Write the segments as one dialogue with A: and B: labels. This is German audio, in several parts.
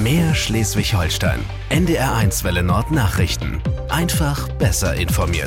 A: Mehr Schleswig-Holstein. NDR1 Welle Nord Nachrichten. Einfach besser informiert.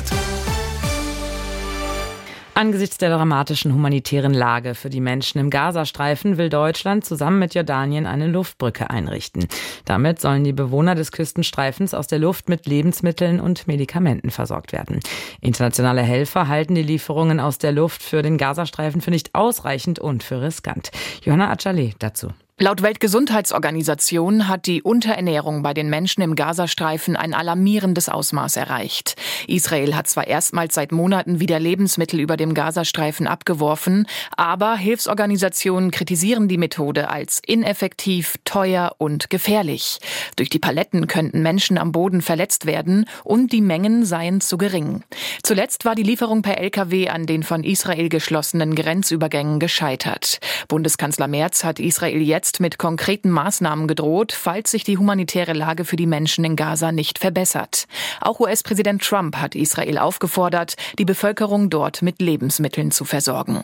B: Angesichts der dramatischen humanitären Lage für die Menschen im Gazastreifen will Deutschland zusammen mit Jordanien eine Luftbrücke einrichten. Damit sollen die Bewohner des Küstenstreifens aus der Luft mit Lebensmitteln und Medikamenten versorgt werden. Internationale Helfer halten die Lieferungen aus der Luft für den Gazastreifen für nicht ausreichend und für riskant. Johanna Acalé dazu.
C: Laut Weltgesundheitsorganisation hat die Unterernährung bei den Menschen im Gazastreifen ein alarmierendes Ausmaß erreicht. Israel hat zwar erstmals seit Monaten wieder Lebensmittel über dem Gazastreifen abgeworfen, aber Hilfsorganisationen kritisieren die Methode als ineffektiv, teuer und gefährlich. Durch die Paletten könnten Menschen am Boden verletzt werden und die Mengen seien zu gering. Zuletzt war die Lieferung per Lkw an den von Israel geschlossenen Grenzübergängen gescheitert. Bundeskanzler Merz hat Israel jetzt mit konkreten Maßnahmen gedroht, falls sich die humanitäre Lage für die Menschen in Gaza nicht verbessert. Auch US-Präsident Trump hat Israel aufgefordert, die Bevölkerung dort mit Lebensmitteln zu versorgen.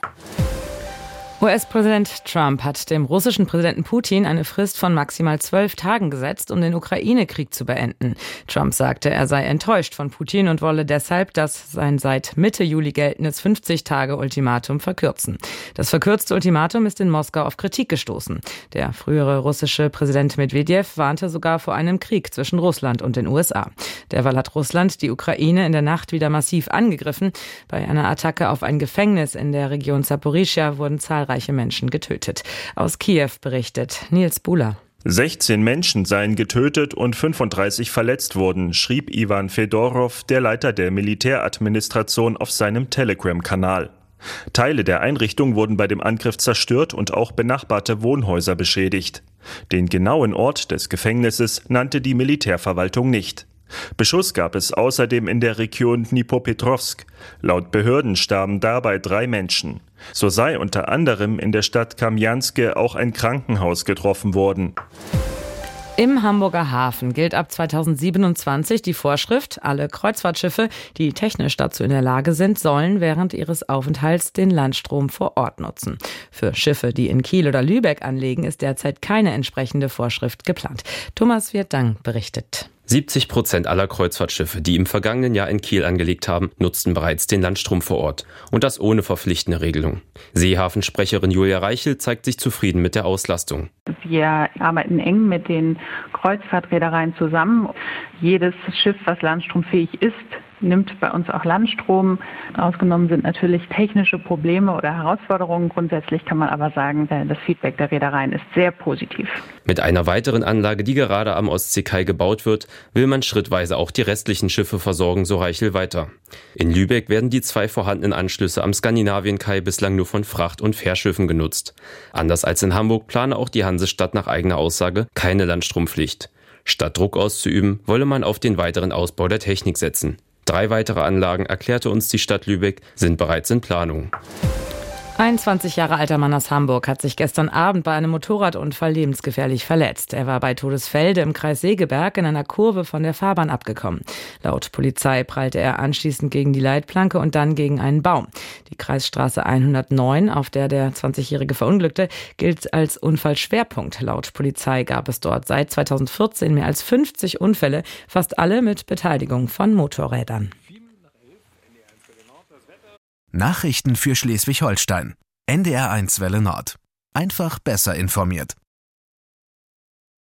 B: US-Präsident Trump hat dem russischen Präsidenten Putin eine Frist von maximal 12 Tagen gesetzt, um den Ukraine-Krieg zu beenden. Trump sagte, er sei enttäuscht von Putin und wolle deshalb sein seit Mitte Juli geltendes 50-Tage-Ultimatum verkürzen. Das verkürzte Ultimatum ist in Moskau auf Kritik gestoßen. Der frühere russische Präsident Medwedew warnte sogar vor einem Krieg zwischen Russland und den USA. Derweil hat Russland die Ukraine in der Nacht wieder massiv angegriffen. Bei einer Attacke auf ein Gefängnis in der Region Saporischschja wurden zahlreiche Menschen getötet. Aus Kiew berichtet Nils Buhler.
D: 16 Menschen seien getötet und 35 verletzt worden, schrieb Iwan Fedorov, der Leiter der Militäradministration, auf seinem Telegram-Kanal. Teile der Einrichtung wurden bei dem Angriff zerstört und auch benachbarte Wohnhäuser beschädigt. Den genauen Ort des Gefängnisses nannte die Militärverwaltung nicht. Beschuss gab es außerdem in der Region Dnipropetrovsk. Laut Behörden starben dabei 3 Menschen. So sei unter anderem in der Stadt Kamjanske auch ein Krankenhaus getroffen worden.
B: Im Hamburger Hafen gilt ab 2027 die Vorschrift, alle Kreuzfahrtschiffe, die technisch dazu in der Lage sind, sollen während ihres Aufenthalts den Landstrom vor Ort nutzen. Für Schiffe, die in Kiel oder Lübeck anlegen, ist derzeit keine entsprechende Vorschrift geplant. Thomas Wirtdang berichtet.
E: 70% aller Kreuzfahrtschiffe, die im vergangenen Jahr in Kiel angelegt haben, nutzten bereits den Landstrom vor Ort. Und das ohne verpflichtende Regelung. Seehafensprecherin Julia Reichel zeigt sich zufrieden mit der Auslastung.
F: Wir arbeiten eng mit den Kreuzfahrtreedereien zusammen. Jedes Schiff, was landstromfähig ist, nimmt bei uns auch Landstrom. Ausgenommen sind natürlich technische Probleme oder Herausforderungen. Grundsätzlich kann man aber sagen, das Feedback der Reedereien ist sehr positiv.
E: Mit einer weiteren Anlage, die gerade am Ostseekai gebaut wird, will man schrittweise auch die restlichen Schiffe versorgen, so Reichel weiter. In Lübeck werden die 2 vorhandenen Anschlüsse am Skandinavien-Kai bislang nur von Fracht- und Fährschiffen genutzt. Anders als in Hamburg plane auch die Hansestadt nach eigener Aussage keine Landstrompflicht. Statt Druck auszuüben, wolle man auf den weiteren Ausbau der Technik setzen. 3 weitere Anlagen, erklärte uns die Stadt Lübeck, sind bereits in Planung.
B: Ein 20 Jahre alter Mann aus Hamburg hat sich gestern Abend bei einem Motorradunfall lebensgefährlich verletzt. Er war bei Todesfelde im Kreis Segeberg in einer Kurve von der Fahrbahn abgekommen. Laut Polizei prallte er anschließend gegen die Leitplanke und dann gegen einen Baum. Die Kreisstraße 109, auf der der 20-Jährige verunglückte, gilt als Unfallschwerpunkt. Laut Polizei gab es dort seit 2014 mehr als 50 Unfälle, fast alle mit Beteiligung von Motorrädern.
A: Nachrichten für Schleswig-Holstein. NDR1 Welle Nord. Einfach besser informiert.